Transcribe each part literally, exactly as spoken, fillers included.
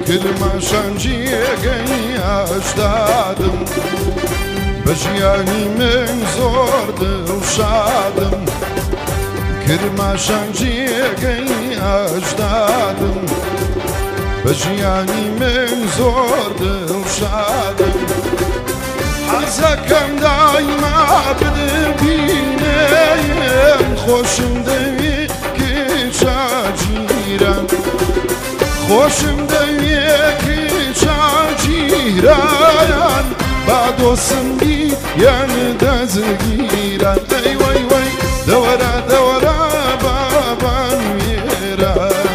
کرماشان جێگەی ئەژدادم بە ژیانی من زۆر دڵشادم کرماشان جێگەی ئەژدادم بە ژیانی من زۆر دڵشادم حەزەکەم دایما ببینێم خۆشم دەوێ کێشا جیران خۆشم دەوێ کێشا جیران با دۆستم بیت یان دەزگیران ئەی وەی وەی دەوەرە دەوەرە بابان وێرە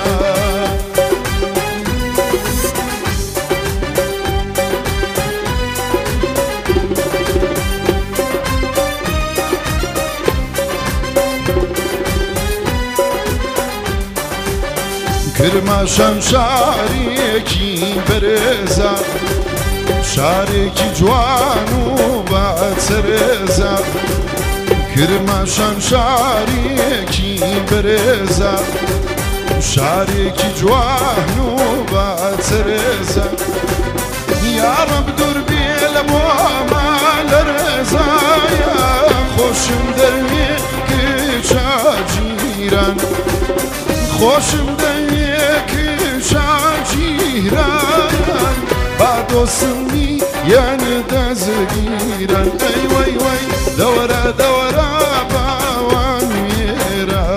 کرماشان شارێکی بەرێزە شارێکی جوان و بەچەرێزە کرماشان شارێکی بەرێزە شارێکی جوان و بەچەرێزە یا ڕەب دوور بێ لە بۆمە لە ڕێزایە خۆشم دەوێ کێشا جیران خۆشم دەوێ کێشا جیران با دۆستمی یان دەزگیران ئەی وەی وەی دەوەرە دەوەرە باوان وێرە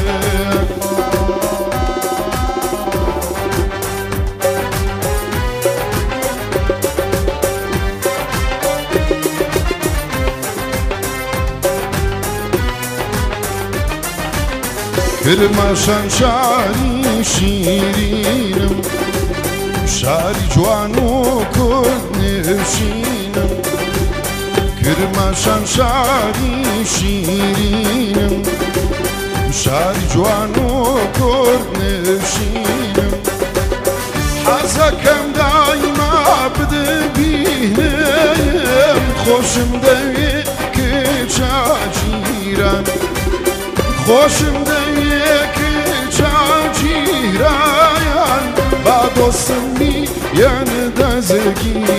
کرماشان شاری شیرینم شاری جوان و کورد نشینم کرماشان شاری شیرینم شاری جوان و کورد نشینم حەزەکەم دایما ببینێم خۆشم دەوێ کێشا جیران خۆشم دەوێ کێشا جیران با دۆستمی یان دەزگیران